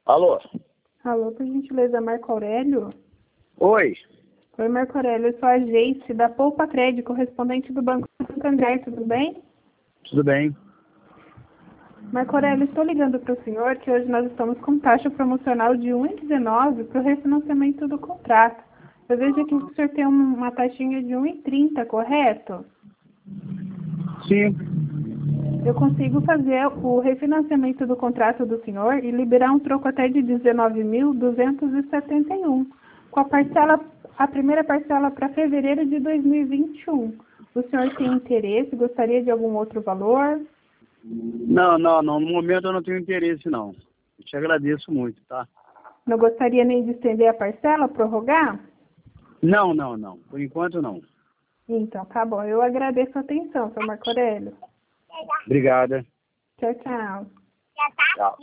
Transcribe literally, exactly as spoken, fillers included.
Alô? Alô, por gentileza, Marco Aurélio? Oi. Oi, Marco Aurélio, eu sou a Geice, da Poupa Crédito, correspondente do Banco Santander, tudo bem? Tudo bem? Marco Aurélio, estou ligando para o senhor que hoje nós estamos com taxa promocional de um vírgula dezenove para o refinanciamento do contrato. Eu vejo aqui que o senhor tem uma taxinha de um vírgula trinta, correto? Sim. Eu consigo fazer o refinanciamento do contrato do senhor e liberar um troco até de dezenove mil duzentos e setenta e um, com a parcela, a primeira parcela para fevereiro de dois mil e vinte e um. O senhor tem interesse? Gostaria de algum outro valor? Não, não, não. No momento eu não tenho interesse, não. Eu te agradeço muito, tá? Não gostaria nem de estender a parcela, prorrogar? Não, não, não. Por enquanto, não. Então, tá bom. Eu agradeço a atenção, seu Marco Aurélio. Obrigada. Tchau, tchau. Tchau.